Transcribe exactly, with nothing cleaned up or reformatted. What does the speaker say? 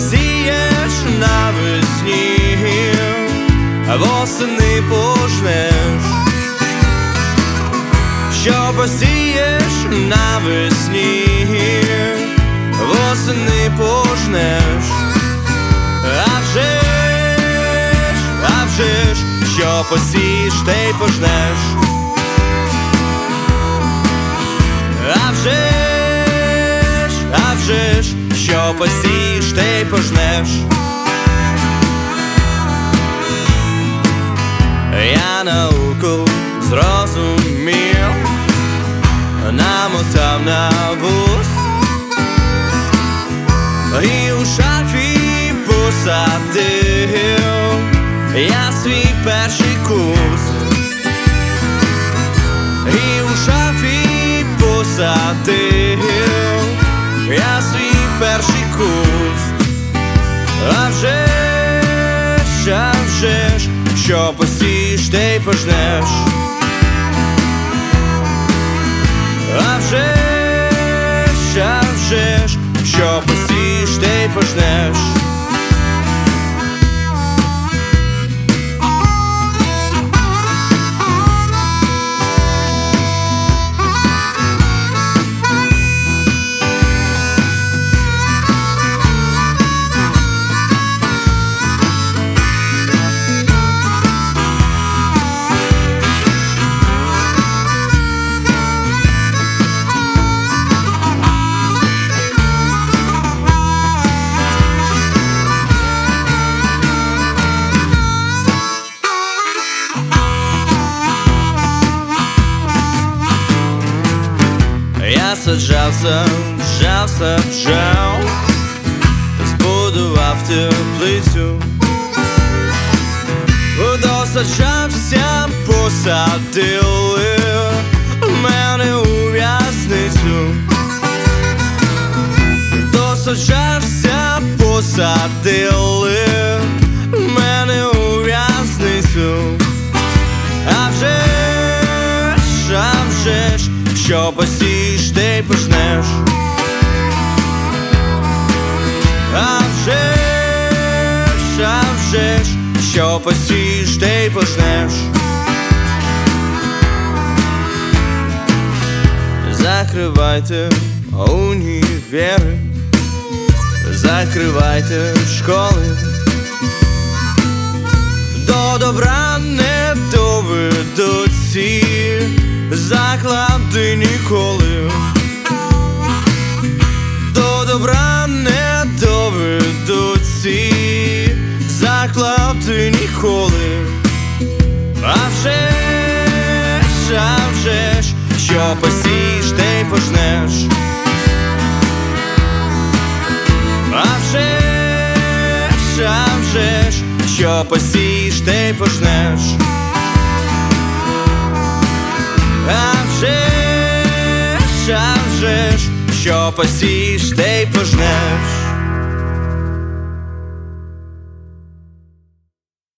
посієш навесні, восени пожнеш. Що посієш навесні, восени пожнеш. А вже ж, а вже ж, що посієш, те й пожнеш. А вже ж, а вже ж, що посієш, те й пожнеш. Я науку зрозумів, намотав на вус і у шафі посадив я свій перший куст. І у шафі посадив я свій перший куст. А вже ж, а вже ж, що посієш, те й пожнеш. А вже ж, а вже ж, що посієш, те й пожнеш. Я саджав, саджав, саджав, збудував теплицю, досаджався, посадили мене у в'язницю. Досаджався, посадили мене у в'язницю. А вже ж, а вже ж, що посієш, те й пожнеш. А вже ж, а вже ж, що посієш, те й пожнеш. Закривайте універи, закривайте школи, до добра не доведуть ці заклади ніколи. До добра не доведуть ці заклади ніколи. А вже ж, а вже ж, що посієш, те й пожнеш. А вже ж, а вже ж, що посієш, те й пожнеш. А вже ж, а вже ж, що посієш, те й пожнеш.